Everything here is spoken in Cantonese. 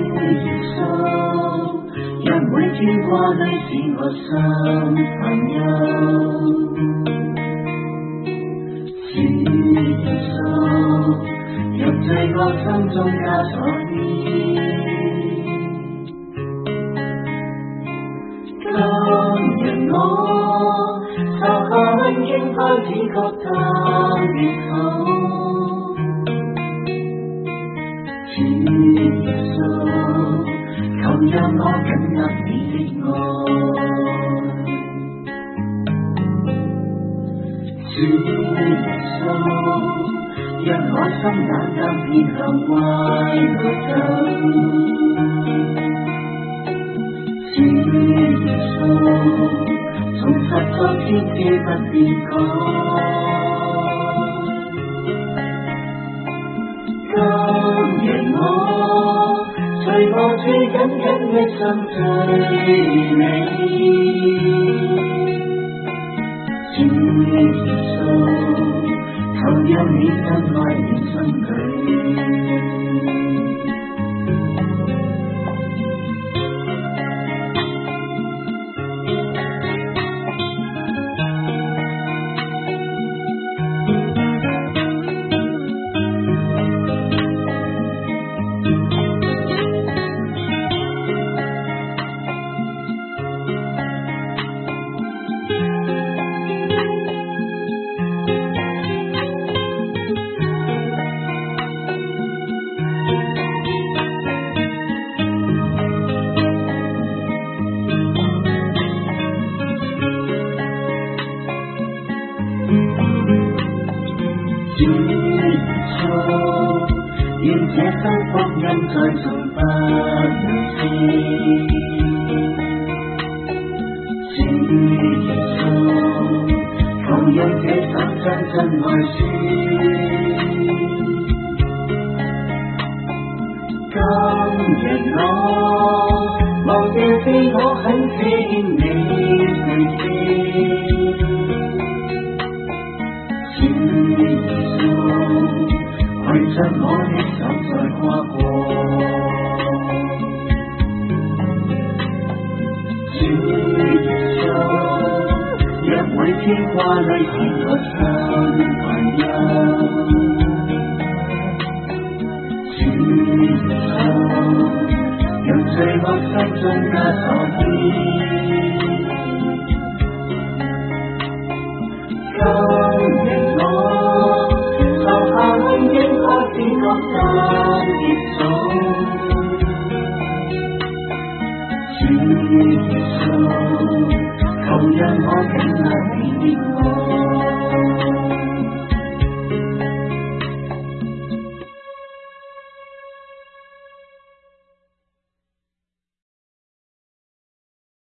耶穌，讓每天掛慮是我心煩憂。主耶穌，讓罪惡心中枷鎖牽。今日我受下溫馨開始覺得熱好。主耶穌，求讓我緊握你的愛。主耶穌，讓我心冷淡偏向壞路走。主耶穌，從實在天主不變改。今日我隨我最緊緊的心追你。主耶穌，求讓你真愛你心裏。主耶穌，願這新福音再從不離棄。主耶穌，求讓這首將真愛説。今日我忘掉非我很請你垂聽。主耶穌，攜着我的手再跨過。主耶穌，讓每天掛慮是我心煩憂。主耶穌，讓罪惡心中枷鎖牽。今日我受下溫馨開始覺得熱燥。主耶穌，求讓我緊握你的愛。